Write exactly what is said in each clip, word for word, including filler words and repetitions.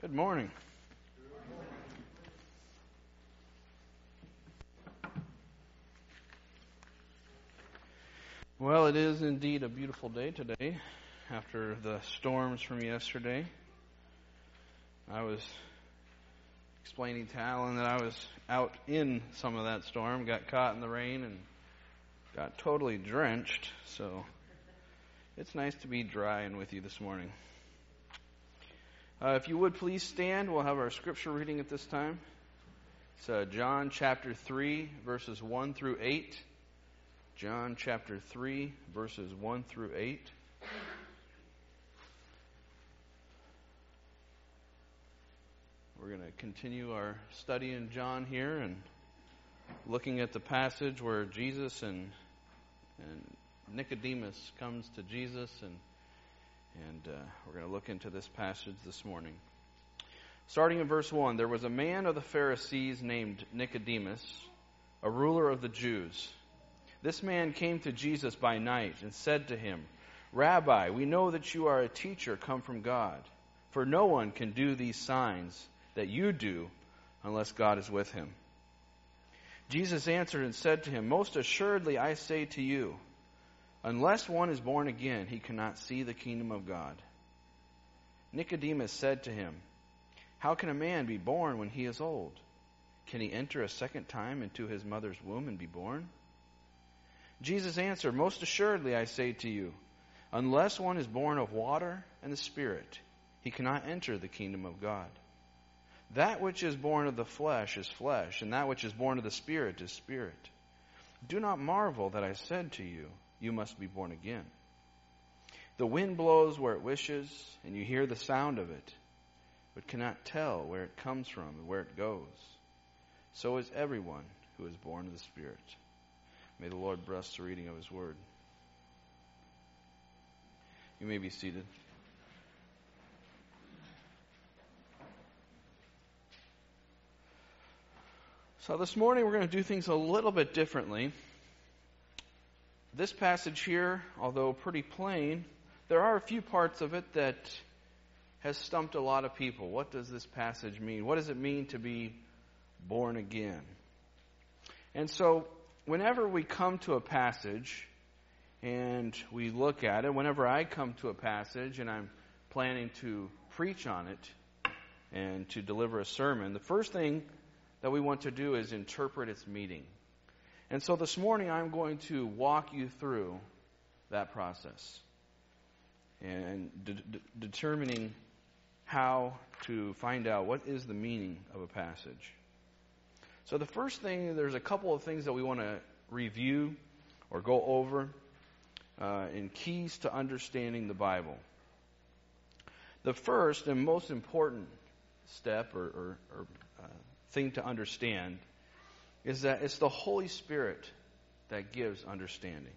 Good morning. Well, it is indeed a beautiful day today after the storms from yesterday. I was explaining to Alan that I was out in some of that storm, got caught in the rain, and got totally drenched. So it's nice to be dry and with you this morning. Uh, if you would please stand, we'll have our scripture reading at this time. It's uh, John chapter three, verses one through eight. John chapter three, verses one through eight. We're going to continue our study in John here and looking at the passage where Jesus and, and Nicodemus comes to Jesus, and And uh, we're going to look into this passage this morning. Starting in verse one, there was a man of the Pharisees named Nicodemus, a ruler of the Jews. This man came to Jesus by night and said to him, "Rabbi, we know that you are a teacher come from God, for no one can do these signs that you do unless God is with him." Jesus answered and said to him, "Most assuredly I say to you, unless one is born again, he cannot see the kingdom of God." Nicodemus said to him, "How can a man be born when he is old? Can he enter a second time into his mother's womb and be born?" Jesus answered, "Most assuredly I say to you, unless one is born of water and the Spirit, he cannot enter the kingdom of God. That which is born of the flesh is flesh, and that which is born of the Spirit is spirit. Do not marvel that I said to you, you must be born again. The wind blows where it wishes, and you hear the sound of it, but cannot tell where it comes from and where it goes. So is everyone who is born of the Spirit." May the Lord bless the reading of His Word. You may be seated. So this morning we're going to do things a little bit differently. This passage here, although pretty plain, there are a few parts of it that has stumped a lot of people. What does this passage mean? What does it mean to be born again? And so, whenever we come to a passage and we look at it, whenever I come to a passage and I'm planning to preach on it and to deliver a sermon, the first thing that we want to do is interpret its meaning. And so this morning I'm going to walk you through that process and de- de- determining how to find out what is the meaning of a passage. So the first thing, there's a couple of things that we want to review or go over uh, in keys to understanding the Bible. The first and most important step or, or, or uh, thing to understand is that it's the Holy Spirit that gives understanding.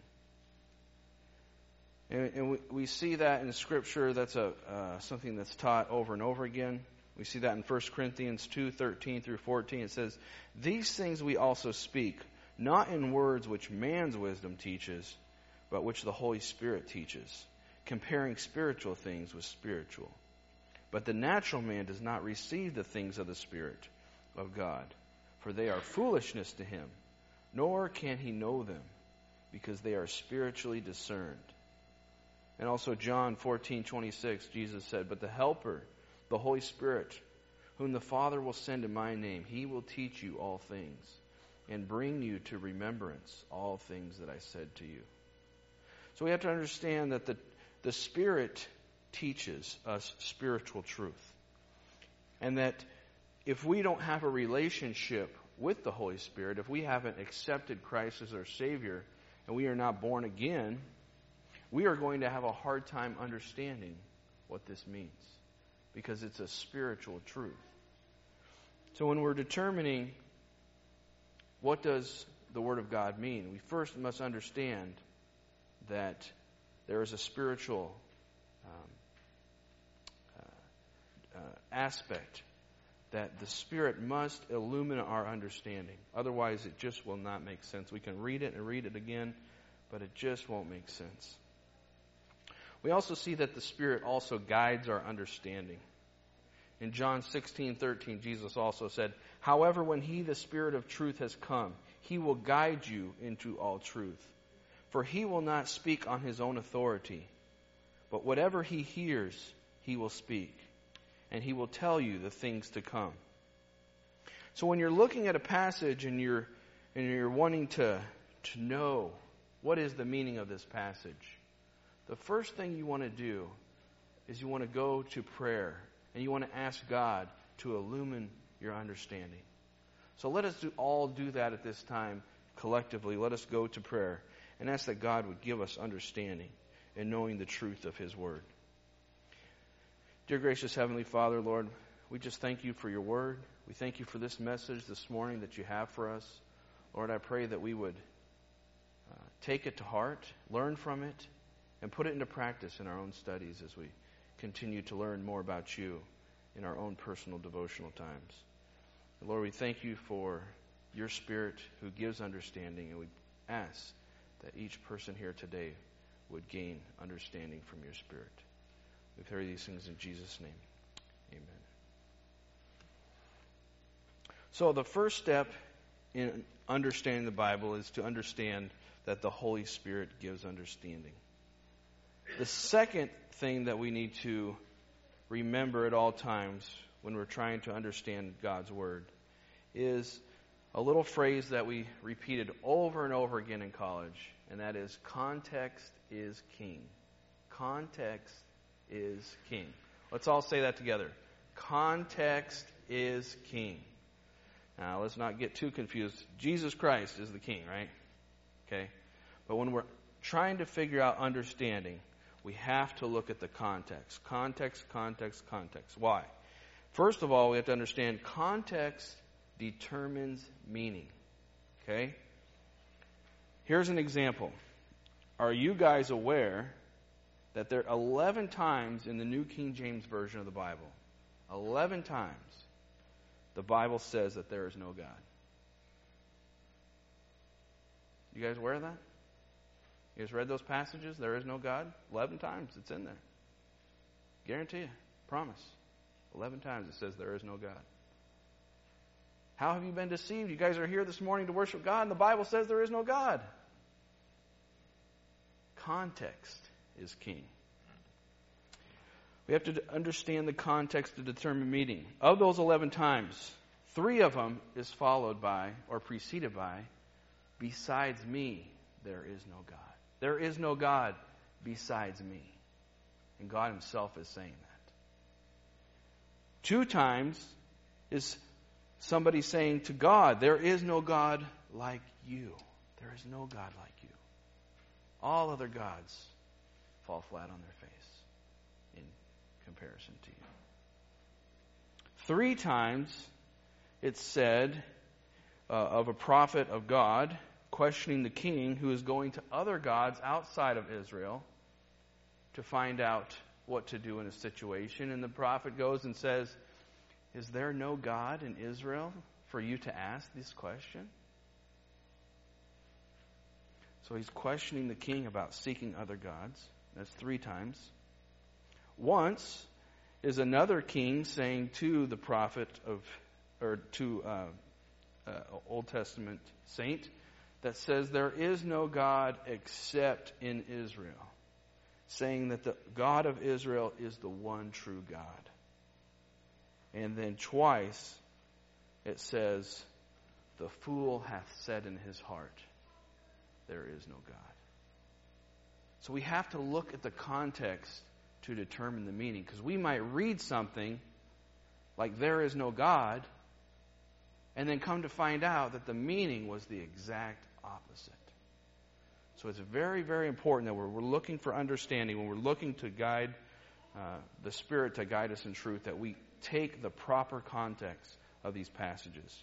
And, and we, we see that in Scripture. That's a uh, something that's taught over and over again. We see that in First Corinthians two, thirteen through fourteen. It says, "These things we also speak, not in words which man's wisdom teaches, but which the Holy Spirit teaches, comparing spiritual things with spiritual. But the natural man does not receive the things of the Spirit of God, for they are foolishness to him, nor can he know them, because they are spiritually discerned." And also John fourteen twenty-six, Jesus said, "But the Helper, the Holy Spirit, whom the Father will send in my name, he will teach you all things, and bring you to remembrance all things that I said to you." So we have to understand that the, the Spirit teaches us spiritual truth. And that if we don't have a relationship with the Holy Spirit, if we haven't accepted Christ as our Savior, and we are not born again, we are going to have a hard time understanding what this means, because it's a spiritual truth. So when we're determining what does the Word of God mean, we first must understand that there is a spiritual um, uh, uh, aspect that the Spirit must illumine our understanding. Otherwise, it just will not make sense. We can read it and read it again, but it just won't make sense. We also see that the Spirit also guides our understanding. In John sixteen thirteen, Jesus also said, "However, when he, the Spirit of truth, has come, he will guide you into all truth. For he will not speak on his own authority, but whatever he hears, he will speak, and he will tell you the things to come." So when you're looking at a passage and you're and you're wanting to, to know what is the meaning of this passage, the first thing you want to do is you want to go to prayer and you want to ask God to illumine your understanding. So let us do, all do that at this time collectively. Let us go to prayer and ask that God would give us understanding and knowing the truth of His Word. Dear gracious Heavenly Father, Lord, we just thank you for your Word. We thank you for this message this morning that you have for us. Lord, I pray that we would uh, take it to heart, learn from it, and put it into practice in our own studies as we continue to learn more about you in our own personal devotional times. And Lord, we thank you for your Spirit who gives understanding, and we ask that each person here today would gain understanding from your Spirit. We pray these things in Jesus' name. Amen. So the first step in understanding the Bible is to understand that the Holy Spirit gives understanding. The second thing that we need to remember at all times when we're trying to understand God's Word is a little phrase that we repeated over and over again in college, and that is, context is king. Context is king. Let's all say that together. Context is king. Now, let's not get too confused. Jesus Christ is the king, right? Okay? But when we're trying to figure out understanding, we have to look at the context. Context, context, context. Why? First of all, we have to understand context determines meaning. Okay? Here's an example. Are you guys aware that there are eleven times in the New King James Version of the Bible, eleven times, the Bible says that there is no God? You guys aware of that? You guys read those passages? There is no God? Eleven times it's in there. Guarantee you. Promise. Eleven times it says there is no God. How have you been deceived? You guys are here this morning to worship God, and the Bible says there is no God. Context is king. We have to understand the context to determine meaning. Of those eleven times, three of them is followed by, or preceded by, besides me, there is no God. There is no God besides me. And God Himself is saying that. Two times is somebody saying to God, there is no God like you. There is no God like you. All other gods fall flat on their face in comparison to you. Three times it's said uh, of a prophet of God questioning the king who is going to other gods outside of Israel to find out what to do in a situation. And the prophet goes and says, is there no God in Israel for you to ask this question? So he's questioning the king about seeking other gods. That's three times. Once is another king saying to the prophet of, or to uh, uh, Old Testament saint, that says there is no God except in Israel, saying that the God of Israel is the one true God. And then twice it says, the fool hath said in his heart, there is no God. So we have to look at the context to determine the meaning, because we might read something like there is no God and then come to find out that the meaning was the exact opposite. So it's very, very important that we're, we're looking for understanding, when we're looking to guide uh, the Spirit to guide us in truth, that we take the proper context of these passages.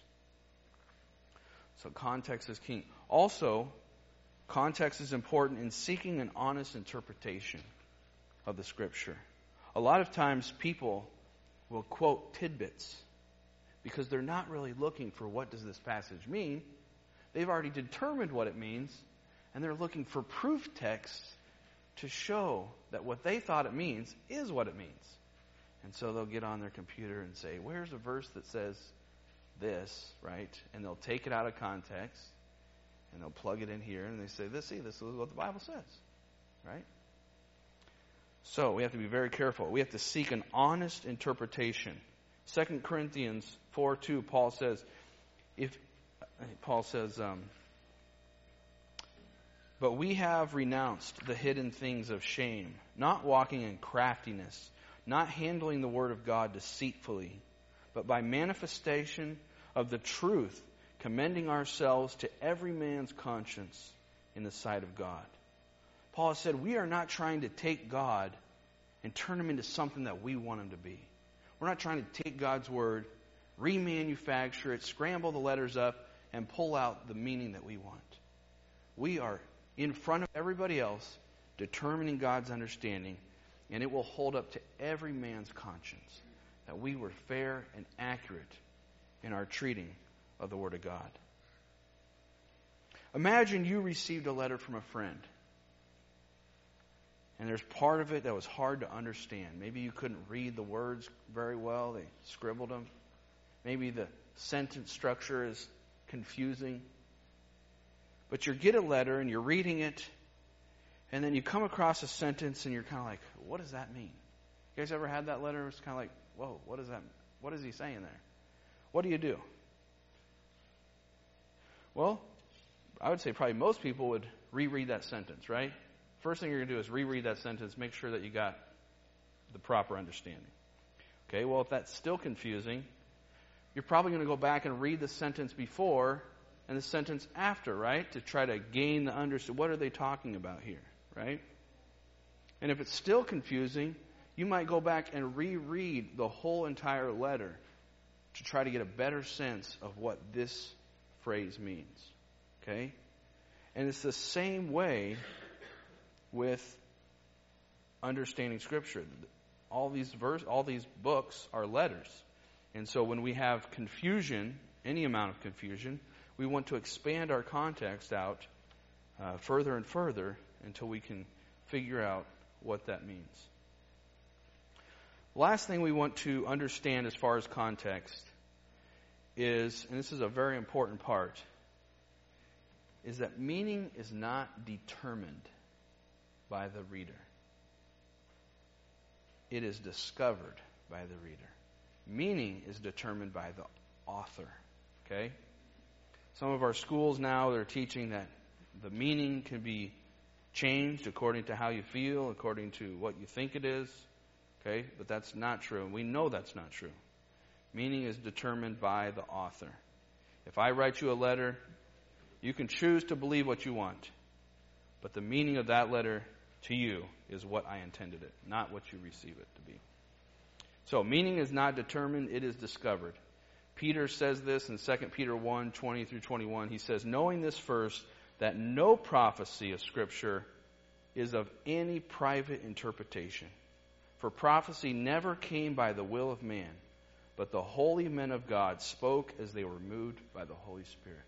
So context is king. Also, context is important in seeking an honest interpretation of the Scripture. A lot of times people will quote tidbits because they're not really looking for what does this passage mean. They've already determined what it means, and they're looking for proof texts to show that what they thought it means is what it means. And so they'll get on their computer and say, where's a verse that says this, right? And they'll take it out of context, and they'll plug it in here, and they say, this, see, this is what the Bible says, right? So we have to be very careful. We have to seek an honest interpretation. Second Corinthians four two, Paul says, if Paul says, um, but we have renounced the hidden things of shame, not walking in craftiness, not handling the word of God deceitfully, but by manifestation of the truth, commending ourselves to every man's conscience in the sight of God. Paul said, we are not trying to take God and turn him into something that we want him to be. We're not trying to take God's word, remanufacture it, scramble the letters up, and pull out the meaning that we want. We are in front of everybody else, determining God's understanding, and it will hold up to every man's conscience that we were fair and accurate in our treating of the Word of God. Imagine you received a letter from a friend, and there's part of it that was hard to understand. Maybe you couldn't read the words very well. They scribbled them. Maybe the sentence structure is confusing. But you get a letter and you're reading it, and then you come across a sentence and you're kind of like, what does that mean? You guys ever had that letter? It's kind of like, whoa, what is that? What is he saying there? What do you do? Well, I would say probably most people would reread that sentence, right? First thing you're going to do is reread that sentence, make sure that you got the proper understanding. Okay, well, if that's still confusing, you're probably going to go back and read the sentence before and the sentence after, right? To try to gain the understanding. What are they talking about here, right? And if it's still confusing, you might go back and reread the whole entire letter to try to get a better sense of what this phrase means. Okay? And it's the same way with understanding Scripture. All these verse, all these books are letters. And so when we have confusion, any amount of confusion, we want to expand our context out uh, further and further until we can figure out what that means. Last thing we want to understand as far as context is, and this is a very important part, is that meaning is not determined by the reader. It is discovered by the reader. Meaning is determined by the author. Okay? Some of our schools now, they're teaching that the meaning can be changed according to how you feel, according to what you think it is. Okay? But that's not true. And we know that's not true. Meaning is determined by the author. If I write you a letter, you can choose to believe what you want. But the meaning of that letter to you is what I intended it, not what you receive it to be. So, meaning is not determined, it is discovered. Peter says this in Second Peter one, twenty through twenty-one. He says, knowing this first, that no prophecy of Scripture is of any private interpretation. For prophecy never came by the will of man, but the holy men of God spoke as they were moved by the Holy Spirit.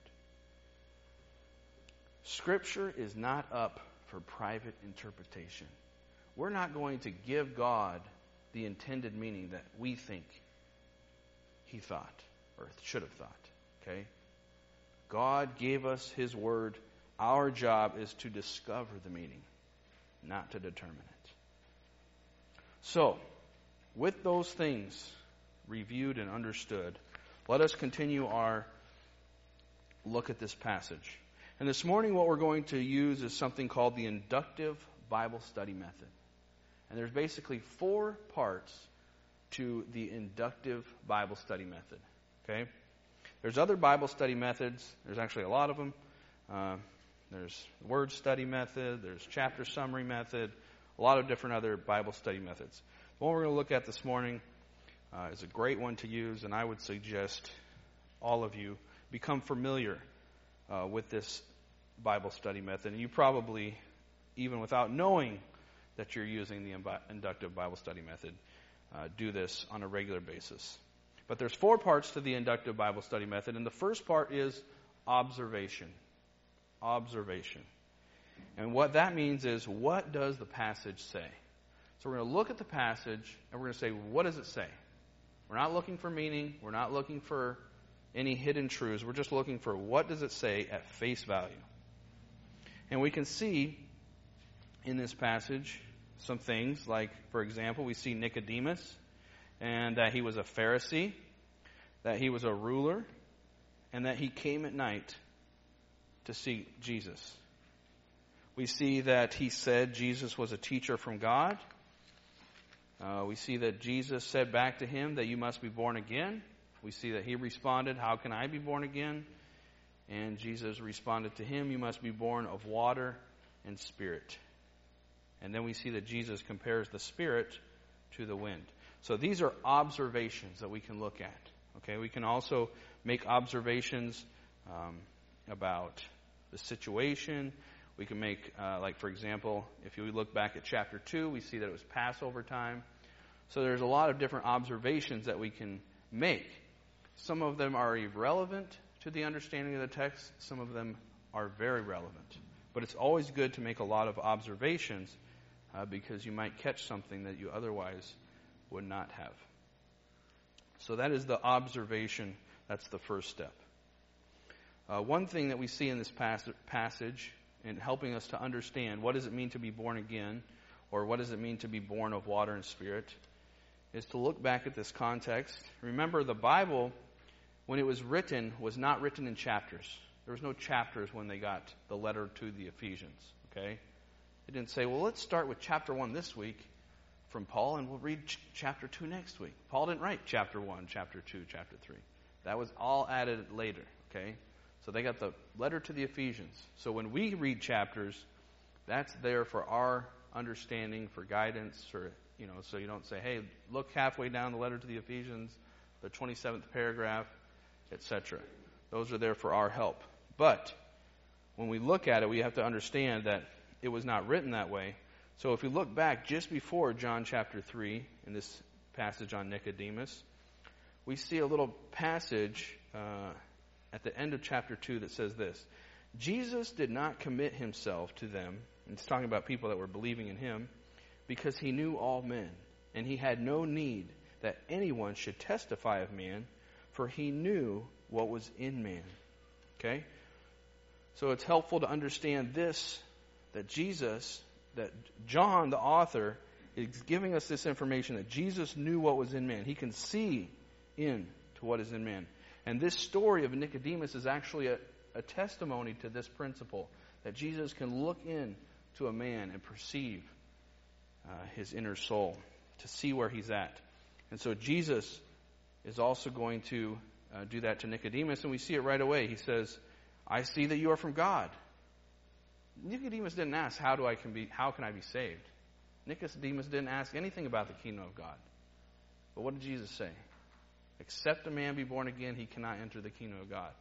Scripture is not up for private interpretation. We're not going to give God the intended meaning that we think He thought or should have thought. Okay? God gave us His Word. Our job is to discover the meaning, not to determine it. So, with those things reviewed and understood, let us continue our look at this passage. And this morning what we're going to use is something called the inductive Bible study method. And there's basically four parts to the inductive Bible study method. Okay? There's other Bible study methods. There's actually a lot of them. Uh, there's word study method. There's chapter summary method. A lot of different other Bible study methods. The one we're going to look at this morning uh, is a great one to use, and I would suggest all of you become familiar uh, with this Bible study method. And you probably, even without knowing that you're using the inductive Bible study method, uh, do this on a regular basis. But there's four parts to the inductive Bible study method, and the first part is observation. Observation. And what that means is, what does the passage say? So we're going to look at the passage, and we're going to say, what does it say? We're not looking for meaning. We're not looking for any hidden truths. We're just looking for what does it say at face value. And we can see in this passage some things like, for example, we see Nicodemus, and that he was a Pharisee, that he was a ruler, and that he came at night to see Jesus. We see that he said Jesus was a teacher from God. Uh, we see that Jesus said back to him that you must be born again. We see that he responded, how can I be born again? And Jesus responded to him, you must be born of water and spirit. And then we see that Jesus compares the spirit to the wind. So these are observations that we can look at. Okay, we can also make observations um, about the situation. We can make, uh, like for example, if you look back at chapter two, we see that it was Passover time. So there's a lot of different observations that we can make. Some of them are irrelevant to the understanding of the text. Some of them are very relevant. But it's always good to make a lot of observations uh, because you might catch something that you otherwise would not have. So that is the observation. That's the first step. Uh, one thing that we see in this pas- passage in helping us to understand what does it mean to be born again, or what does it mean to be born of water and spirit, is to look back at this context. Remember, the Bible, when it was written, was not written in chapters. There was no chapters when they got the letter to the Ephesians. Okay? They didn't say, well, let's start with chapter one this week from Paul, and we'll read ch- chapter two next week. Paul didn't write chapter one, chapter two, chapter three. That was all added later. Okay? So they got the letter to the Ephesians. So when we read chapters, that's there for our understanding, for guidance, for, you know, so you don't say, hey, look halfway down the letter to the Ephesians, the twenty-seventh paragraph, et cetera. Those are there for our help. But when we look at it, we have to understand that it was not written that way. So if we look back just before John chapter three, in this passage on Nicodemus, we see a little passage uh, at the end of chapter two that says this: Jesus did not commit himself to them, and it's talking about people that were believing in him, because he knew all men, and he had no need that anyone should testify of man, for he knew what was in man. Okay? So it's helpful to understand this, that Jesus, that John, the author, is giving us this information that Jesus knew what was in man. He can see into what is in man. And this story of Nicodemus is actually a, a testimony to this principle, that Jesus can look in to a man and perceive uh, his inner soul, to see where he's at. And so Jesus is also going to uh, do that to Nicodemus, and we see it right away. He says, I see that you are from God. Nicodemus didn't ask, how do I can be, how can I be saved? Nicodemus didn't ask anything about the kingdom of God. But what did Jesus say? Except a man be born again, he cannot enter the kingdom of God.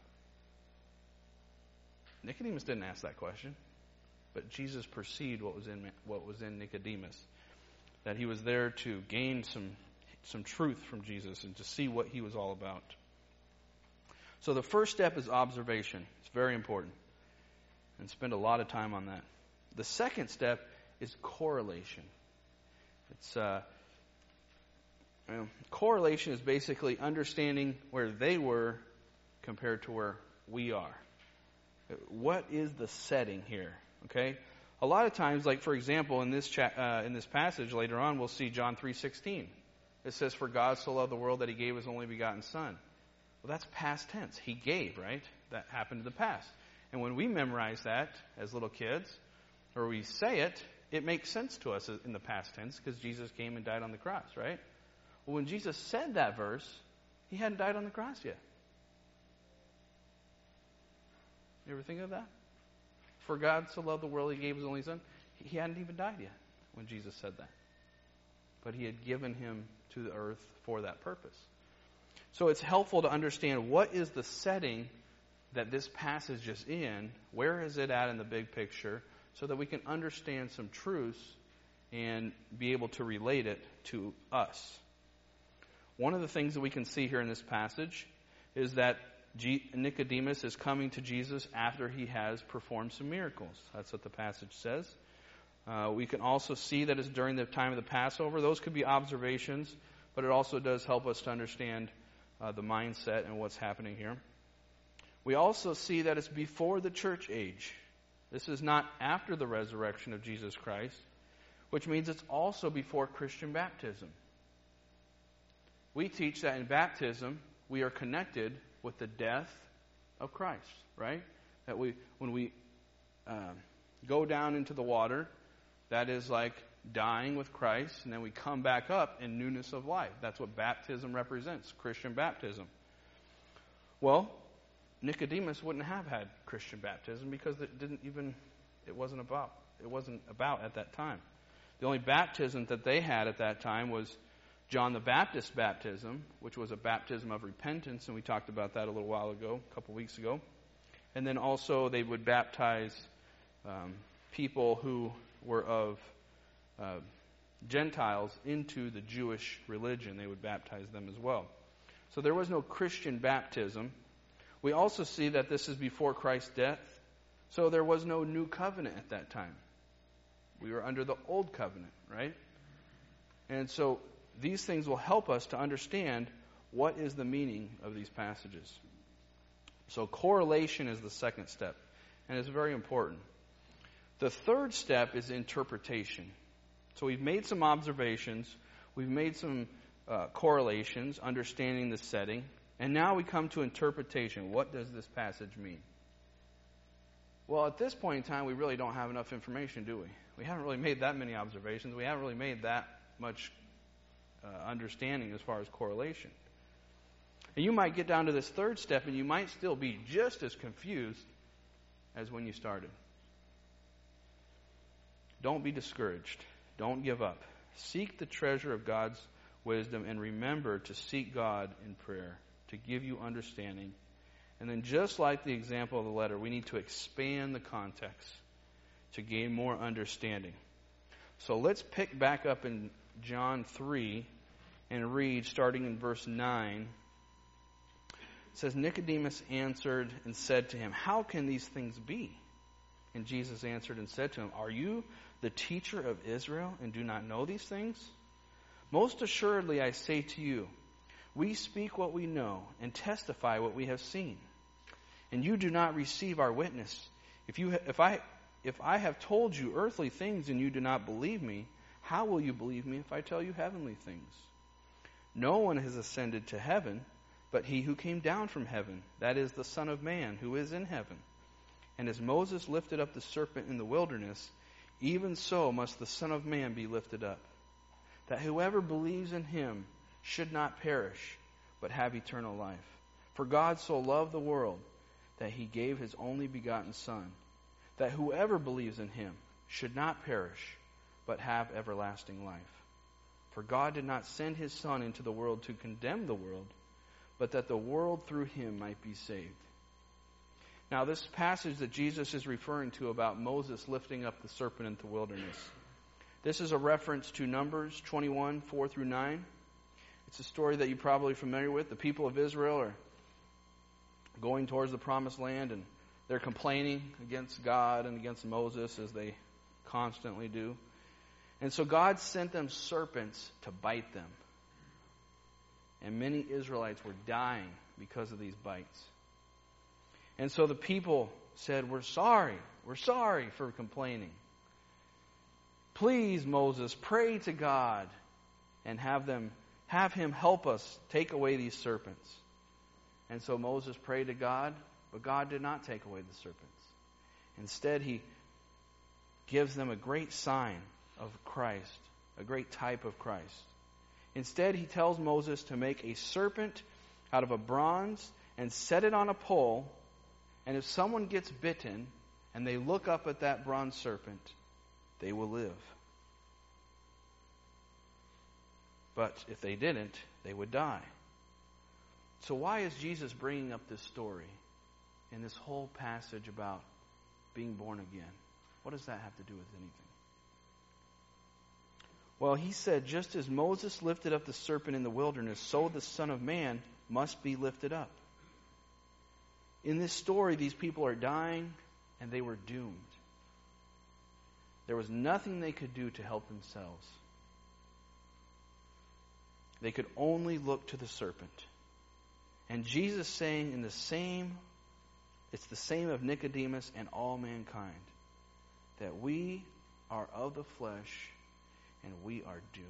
Nicodemus didn't ask that question, but Jesus perceived what was in what was in Nicodemus, that he was there to gain some some truth from Jesus and to see what he was all about. So the first step is observation. It's very important, and spend a lot of time on that. The second step is correlation. It's uh, you know, correlation is basically understanding where they were compared to where we are. What is the setting here? Okay, a lot of times, like for example, in this cha- uh, in this passage later on, we'll see John three sixteen. It says, "For God so loved the world that He gave His only begotten Son." Well, that's past tense. He gave, right? That happened in the past. And when we memorize that as little kids, or we say it, it makes sense to us in the past tense because Jesus came and died on the cross, right? Well, when Jesus said that verse, He hadn't died on the cross yet. You ever think of that? For God so loved the world, He gave His only Son. He hadn't even died yet when Jesus said that. But He had given Him to the earth for that purpose. So it's helpful to understand what is the setting that this passage is in, where is it at in the big picture, so that we can understand some truths and be able to relate it to us. One of the things that we can see here in this passage is that G- Nicodemus is coming to Jesus after he has performed some miracles. That's what the passage says. Uh, we can also see that it's during the time of the Passover. Those could be observations, but it also does help us to understand uh, the mindset and what's happening here. We also see that it's before the church age. This is not after the resurrection of Jesus Christ, which means it's also before Christian baptism. We teach that in baptism, we are connected with the death of Christ, right? That we, when we uh, go down into the water, that is like dying with Christ, and then we come back up in newness of life. That's what baptism represents, Christian baptism. Well, Nicodemus wouldn't have had Christian baptism because it didn't even, it wasn't about, it wasn't about at that time. The only baptism that they had at that time was John the Baptist's baptism, which was a baptism of repentance, and we talked about that a little while ago, a couple weeks ago. And then also they would baptize um, people who were of uh, Gentiles into the Jewish religion. They would baptize them as well. So there was no Christian baptism. We also see that this is before Christ's death, so there was no new covenant at that time. We were under the old covenant, right? And so these things will help us to understand what is the meaning of these passages. So correlation is the second step, and it's very important. The third step is interpretation. So we've made some observations, we've made some uh, correlations, understanding the setting, and now we come to interpretation. What does this passage mean? Well, at this point in time, we really don't have enough information, do we? We haven't really made that many observations. We haven't really made that much uh, understanding as far as correlation. And you might get down to this third step, and you might still be just as confused as when you started. Don't be discouraged. Don't give up. Seek the treasure of God's wisdom, and remember to seek God in prayer to give you understanding. And then just like the example of the letter, we need to expand the context to gain more understanding. So let's pick back up in John three and read starting in verse nine. It says, Nicodemus answered and said to him, "How can these things be?" And Jesus answered and said to him, "Are you the teacher of Israel and do not know these things? Most assuredly I say to you, we speak what we know and testify what we have seen. And you do not receive our witness. If you, if I, if I have told you earthly things and you do not believe me, how will you believe me if I tell you heavenly things? No one has ascended to heaven but he who came down from heaven, that is the Son of Man who is in heaven. And as Moses lifted up the serpent in the wilderness, even so must the Son of Man be lifted up, that whoever believes in him should not perish, but have eternal life. For God so loved the world that he gave his only begotten Son, that whoever believes in him should not perish, but have everlasting life. For God did not send his Son into the world to condemn the world, but that the world through him might be saved. Now, this passage that Jesus is referring to about Moses lifting up the serpent into the wilderness, this is a reference to Numbers twenty-one, four through nine. It's a story that you're probably familiar with. The people of Israel are going towards the promised land, and they're complaining against God and against Moses, as they constantly do. And so God sent them serpents to bite them. And many Israelites were dying because of these bites. And so the people said, "We're sorry. We're sorry for complaining. Please, Moses, pray to God and have them have him help us take away these serpents." And so Moses prayed to God, but God did not take away the serpents. Instead, he gives them a great sign of Christ, a great type of Christ. Instead, he tells Moses to make a serpent out of a bronze and set it on a pole, and if someone gets bitten and they look up at that bronze serpent, they will live. But if they didn't, they would die. So why is Jesus bringing up this story in this whole passage about being born again? What does that have to do with anything? Well, he said, just as Moses lifted up the serpent in the wilderness, so the Son of Man must be lifted up. In this story, these people are dying and they were doomed. There was nothing they could do to help themselves. They could only look to the serpent. And Jesus saying in the same, it's the same of Nicodemus and all mankind, that we are of the flesh and we are doomed.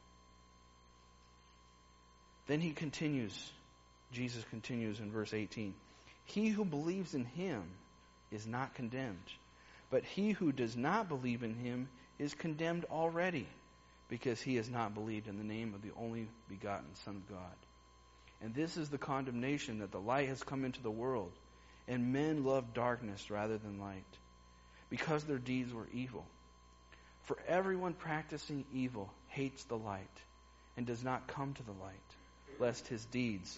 Then he continues, Jesus continues in verse eighteen. He who believes in him is not condemned, but he who does not believe in him is condemned already, because he has not believed in the name of the only begotten Son of God. And this is the condemnation, that the light has come into the world, and men love darkness rather than light, because their deeds were evil. For everyone practicing evil hates the light, and does not come to the light, lest his deeds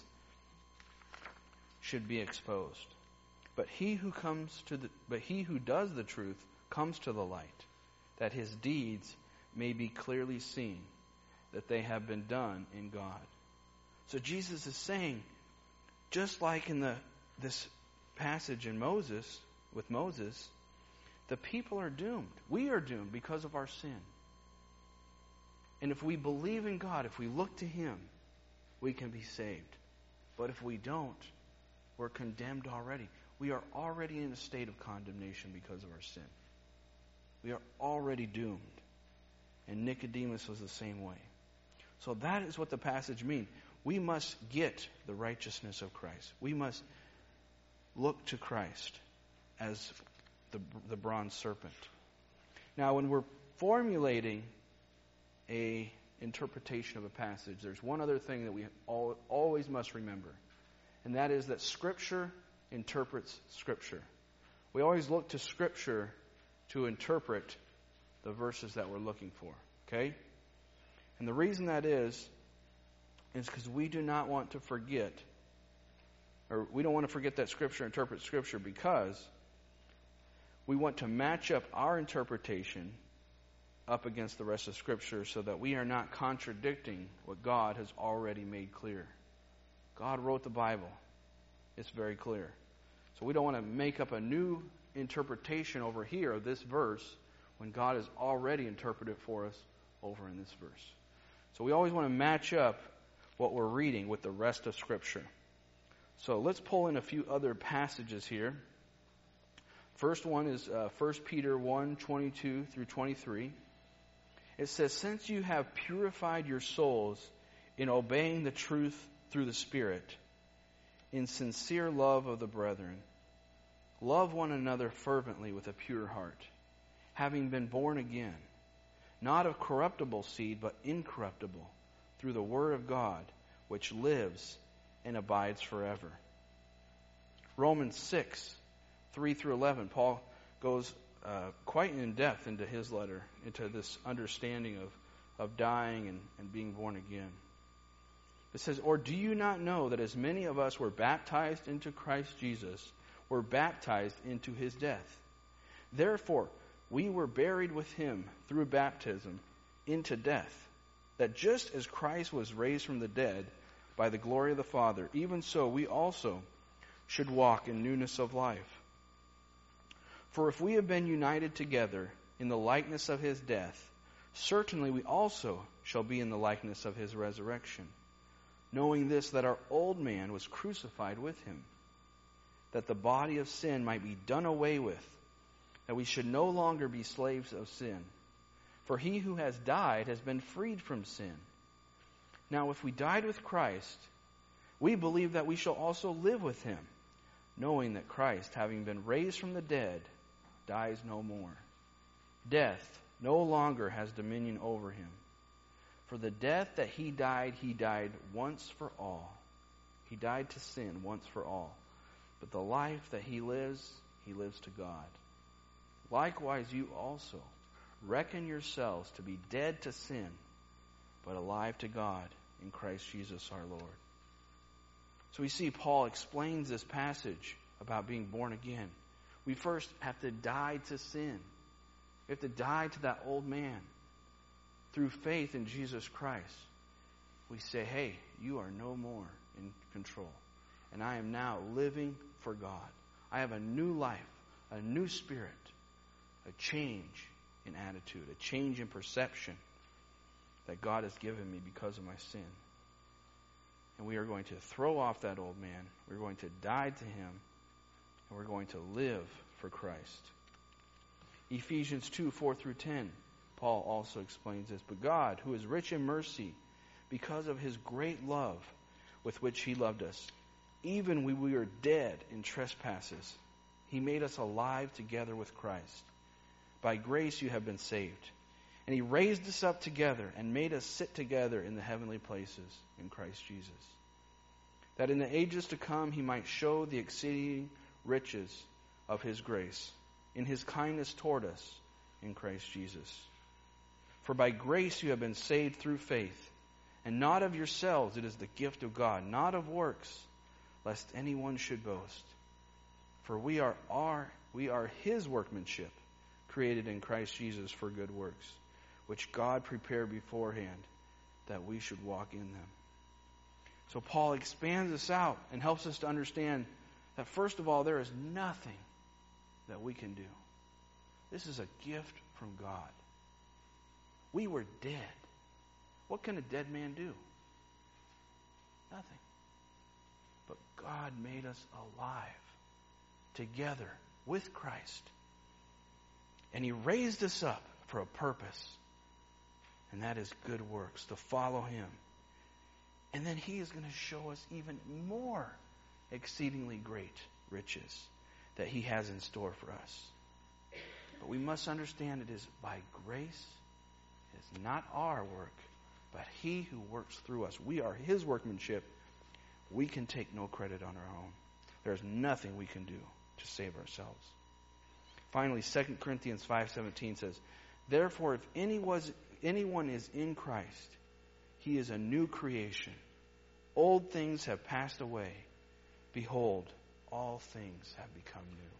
should be exposed. But he who comes to the but he who does the truth comes to the light, that his deeds may be clearly seen, that they have been done in God. So Jesus is saying, just like in the this passage in Moses, with Moses, the people are doomed. We are doomed because of our sin. And if we believe in God, if we look to him, we can be saved. But if we don't, we're condemned already. We are already in a state of condemnation because of our sin. We are already doomed. And Nicodemus was the same way. So that is what the passage means. We must get the righteousness of Christ. We must look to Christ as the, the bronze serpent. Now, when we're formulating a interpretation of a passage, there's one other thing that we all, always must remember, and that is that Scripture interprets Scripture. We always look to Scripture to interpret the verses that we're looking for. Okay? And the reason that is, is because we do not want to forget, or we don't want to forget that Scripture interprets Scripture, because we want to match up our interpretation up against the rest of Scripture so that we are not contradicting what God has already made clear. God wrote the Bible. It's very clear. So we don't want to make up a new interpretation over here of this verse when God has already interpreted for us over in this verse. So we always want to match up what we're reading with the rest of Scripture. So let's pull in a few other passages here. First one is uh, First Peter one, twenty-two through twenty-three. It says, "Since you have purified your souls in obeying the truth through the Spirit, in sincere love of the brethren, love one another fervently with a pure heart, having been born again, not of corruptible seed, but incorruptible, through the word of God, which lives and abides forever." Romans six, three through eleven, Paul goes uh, quite in depth into his letter, into this understanding of, of dying and, and being born again. It says, "Or do you not know that as many of us were baptized into Christ Jesus, were baptized into his death? Therefore, we were buried with him through baptism into death, that just as Christ was raised from the dead by the glory of the Father, even so we also should walk in newness of life. For if we have been united together in the likeness of his death, certainly we also shall be in the likeness of his resurrection, knowing this, that our old man was crucified with him, that the body of sin might be done away with, that we should no longer be slaves of sin. For he who has died has been freed from sin. Now if we died with Christ, we believe that we shall also live with him, knowing that Christ, having been raised from the dead, dies no more. Death no longer has dominion over him. For the death that he died, he died once for all. He died to sin once for all. But the life that he lives, he lives to God. Likewise, you also reckon yourselves to be dead to sin, but alive to God in Christ Jesus our Lord." So we see Paul explains this passage about being born again. We first have to die to sin. We have to die to that old man. Through faith in Jesus Christ, we say, hey, you are no more in control. And I am now living for God. I have a new life, a new spirit, a change in attitude, a change in perception that God has given me because of my sin. And we are going to throw off that old man. We're going to die to him. And we're going to live for Christ. Ephesians two, four through ten, Paul also explains this. But God, who is rich in mercy, because of his great love with which he loved us, even when we were dead in trespasses, he made us alive together with Christ. By grace you have been saved. And he raised us up together and made us sit together in the heavenly places in Christ Jesus, that in the ages to come he might show the exceeding riches of his grace in his kindness toward us in Christ Jesus. For by grace you have been saved through faith, and not of yourselves, it is the gift of God, not of works, lest anyone should boast. For we are our, we are his workmanship, created in Christ Jesus for good works, which God prepared beforehand that we should walk in them. So Paul expands this out and helps us to understand that first of all, there is nothing that we can do. This is a gift from God. We were dead. What can a dead man do? Nothing. But God made us alive together with Christ. And he raised us up for a purpose. And that is good works, to follow him. And then he is going to show us even more exceedingly great riches that he has in store for us. But we must understand it is by grace. It is not our work, but he who works through us. We are his workmanship. We can take no credit on our own. There is nothing we can do to save ourselves. Finally, Second Corinthians five seventeen says, therefore, if any was, anyone is in Christ, he is a new creation. Old things have passed away. Behold, all things have become new.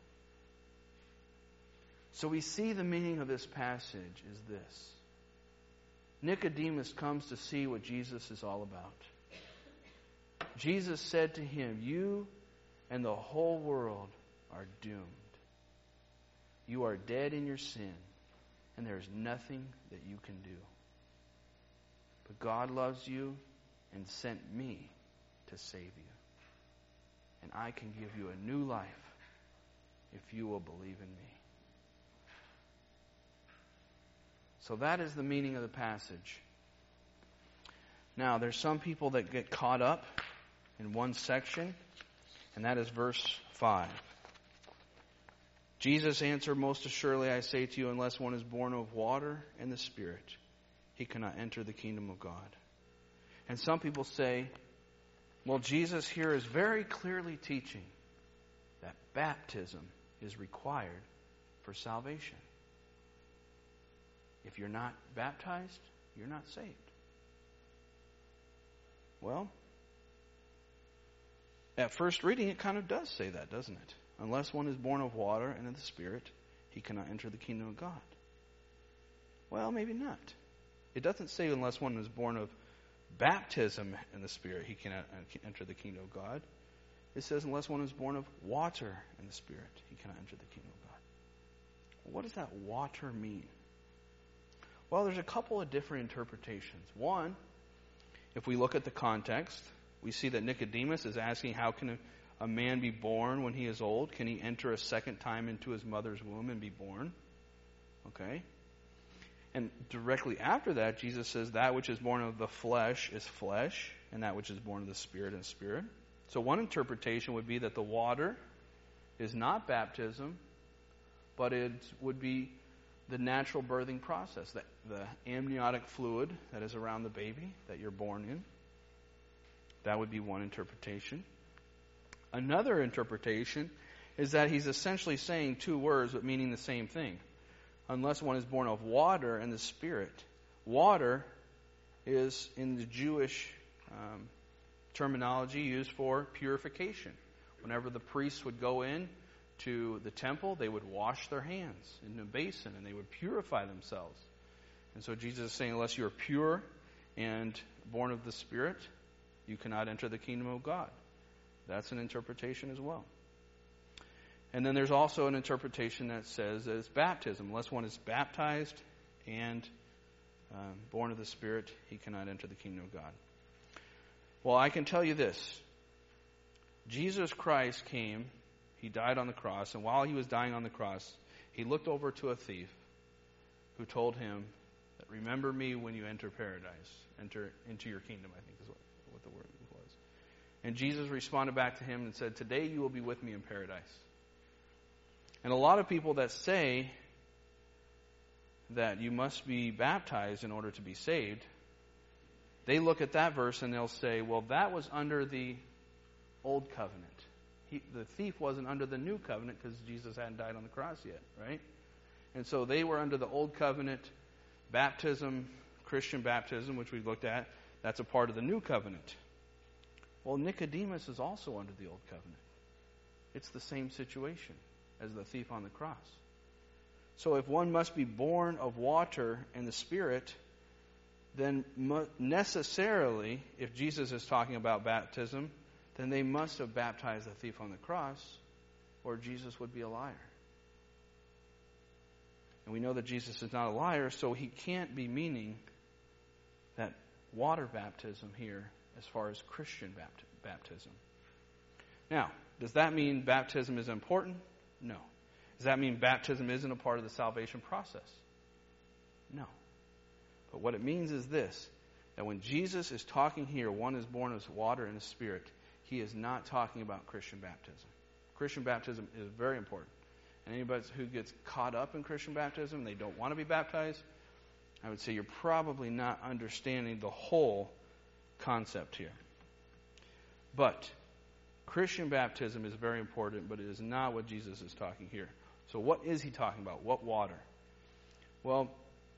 So we see the meaning of this passage is this. Nicodemus comes to see what Jesus is all about. Jesus said to him, you and the whole world are doomed. You are dead in your sin, and there is nothing that you can do. But God loves you and sent me to save you. And I can give you a new life if you will believe in me. So that is the meaning of the passage. Now, there's some people that get caught up in one section, and that is verse five. Jesus answered, most assuredly I say to you, unless one is born of water and the Spirit, he cannot enter the kingdom of God. And some people say, well, Jesus here is very clearly teaching that baptism is required for salvation. If you're not baptized, you're not saved. Well, at first reading, it kind of does say that, doesn't it? Unless one is born of water and of the Spirit, he cannot enter the kingdom of God. Well, maybe not. It doesn't say unless one is born of baptism in the Spirit, he cannot enter the kingdom of God. It says unless one is born of water in the Spirit, he cannot enter the kingdom of God. What does that water mean? Well, there's a couple of different interpretations. One, if we look at the context, we see that Nicodemus is asking, how can a, a man be born when he is old? Can he enter a second time into his mother's womb and be born? Okay. And directly after that, Jesus says, that which is born of the flesh is flesh, and that which is born of the Spirit is spirit. So one interpretation would be that the water is not baptism, but it would be the natural birthing process, the, the amniotic fluid that is around the baby that you're born in. That would be one interpretation. Another interpretation is that he's essentially saying two words but meaning the same thing. Unless one is born of water and the Spirit. Water is, in the Jewish um, terminology, used for purification. Whenever the priests would go in to the temple, they would wash their hands in a basin and they would purify themselves. And so Jesus is saying, unless you are pure and born of the Spirit, you cannot enter the kingdom of God. That's an interpretation as well. And then there's also an interpretation that says that it's baptism. Unless one is baptized and um, born of the Spirit, he cannot enter the kingdom of God. Well, I can tell you this. Jesus Christ came, he died on the cross, and while he was dying on the cross, he looked over to a thief who told him that, remember me when you enter paradise, enter into your kingdom, I think is what, what the word was. And Jesus responded back to him and said, today you will be with me in paradise. And a lot of people that say that you must be baptized in order to be saved, they look at that verse and they'll say, well, that was under the old covenant. He, the thief wasn't under the new covenant because Jesus hadn't died on the cross yet, right? And so they were under the old covenant baptism, Christian baptism, which we looked at. That's a part of the new covenant. Well, Nicodemus is also under the old covenant. It's the same situation as the thief on the cross. So if one must be born of water and the Spirit, then necessarily, if Jesus is talking about baptism, then they must have baptized the thief on the cross, or Jesus would be a liar. And we know that Jesus is not a liar, so he can't be meaning that water baptism here as far as Christian baptism. Now, does that mean baptism is important? No. Does that mean baptism isn't a part of the salvation process? No. But what it means is this, that when Jesus is talking here, one is born of water and the Spirit, he is not talking about Christian baptism. Christian baptism is very important. And anybody who gets caught up in Christian baptism, they don't want to be baptized, I would say you're probably not understanding the whole concept here. But Christian baptism is very important, but it is not what Jesus is talking here. So what is he talking about? What water? Well,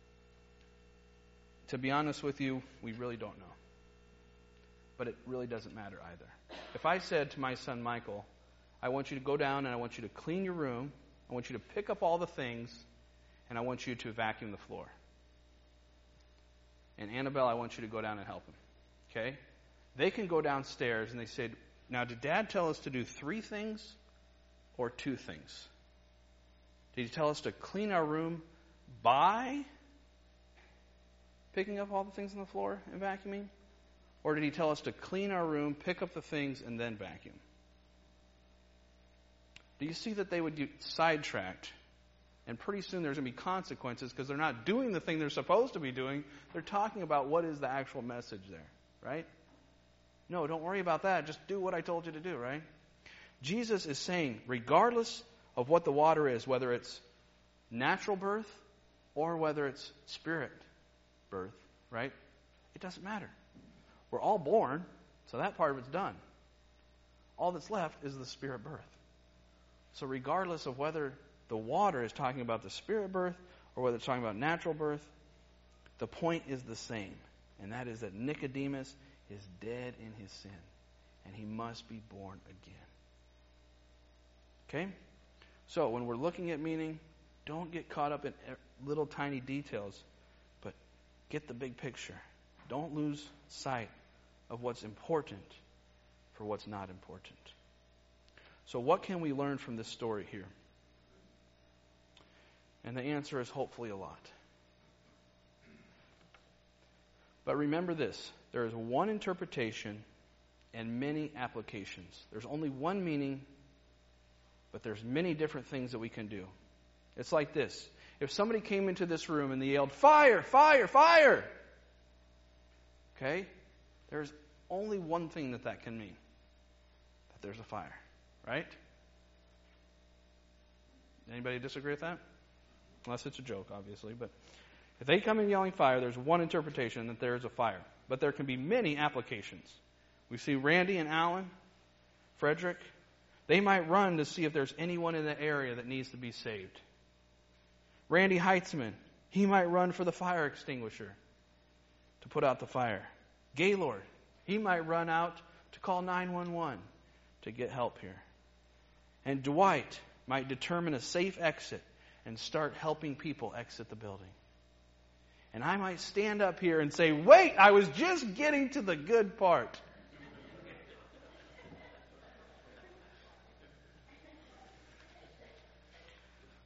to be honest with you, we really don't know. But it really doesn't matter either. If I said to my son Michael, I want you to go down and I want you to clean your room, I want you to pick up all the things, and I want you to vacuum the floor. And Annabelle, I want you to go down and help him. Okay? They can go downstairs and they say, now did Dad tell us to do three things or two things? Did he tell us to clean our room by picking up all the things on the floor and vacuuming? Or did he tell us to clean our room, pick up the things, and then vacuum? Do you see that they would get sidetracked? And pretty soon there's going to be consequences because they're not doing the thing they're supposed to be doing. They're talking about what is the actual message there, right? No, don't worry about that. Just do what I told you to do, right? Jesus is saying, regardless of what the water is, whether it's natural birth or whether it's spirit birth, right? It doesn't matter. We're all born, so that part of it's done. All that's left is the spirit birth. So regardless of whether the water is talking about the spirit birth or whether it's talking about natural birth, the point is the same. And that is that Nicodemus is dead in his sin. And he must be born again. Okay? So when we're looking at meaning, don't get caught up in little tiny details, but get the big picture. Don't lose sight of what's important for what's not important. So what can we learn from this story here? And the answer is hopefully a lot. But remember this, there is one interpretation and many applications. There's only one meaning, but there's many different things that we can do. It's like this. If somebody came into this room and they yelled, fire, fire, fire, okay, there's only one thing that that can mean, that there's a fire, right? Anybody disagree with that? Unless it's a joke, obviously. But if they come in yelling fire, there's one interpretation, that there is a fire. But there can be many applications. We see Randy and Alan, Frederick, they might run to see if there's anyone in the area that needs to be saved. Randy Heitzman, he might run for the fire extinguisher to put out the fire. Gaylord, he might run out to call nine one one to get help here. And Dwight might determine a safe exit and start helping people exit the building. And I might stand up here and say, wait, I was just getting to the good part.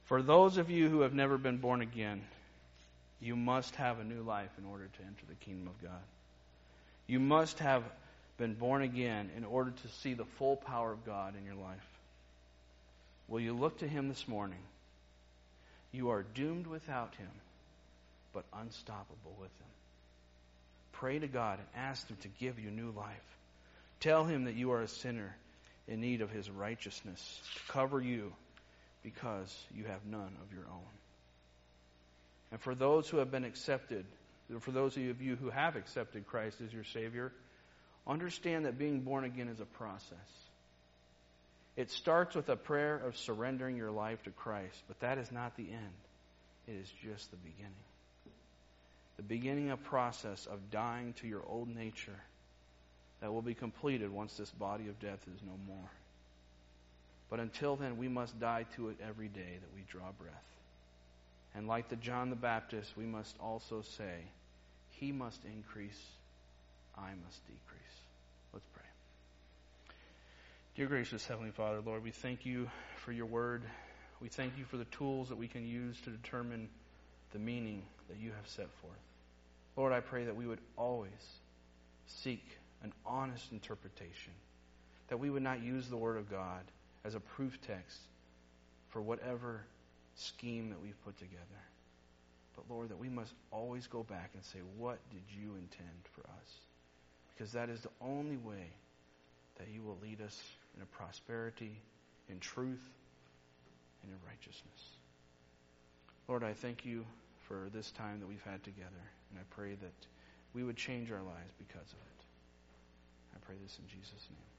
For those of you who have never been born again, you must have a new life in order to enter the kingdom of God. You must have been born again in order to see the full power of God in your life. Will you look to Him this morning? You are doomed without Him, but unstoppable with Him. Pray to God and ask Him to give you new life. Tell Him that you are a sinner in need of His righteousness to cover you because you have none of your own. And for those who have been accepted, for those of you who have accepted Christ as your Savior, understand that being born again is a process. It starts with a prayer of surrendering your life to Christ, but that is not the end. It is just the beginning. The beginning of a process of dying to your old nature that will be completed once this body of death is no more. But until then, we must die to it every day that we draw breath. And like the John the Baptist, we must also say, He must increase, I must decrease. Let's pray. Dear gracious Heavenly Father, Lord, we thank You for Your word. We thank You for the tools that we can use to determine the meaning that You have set forth. Lord, I pray that we would always seek an honest interpretation, that we would not use the Word of God as a proof text for whatever scheme that we've put together. But Lord, that we must always go back and say, what did You intend for us? Because that is the only way that You will lead us in a prosperity, in truth, and in righteousness. Lord, I thank You for this time that we've had together, and I pray that we would change our lives because of it. I pray this in Jesus' name.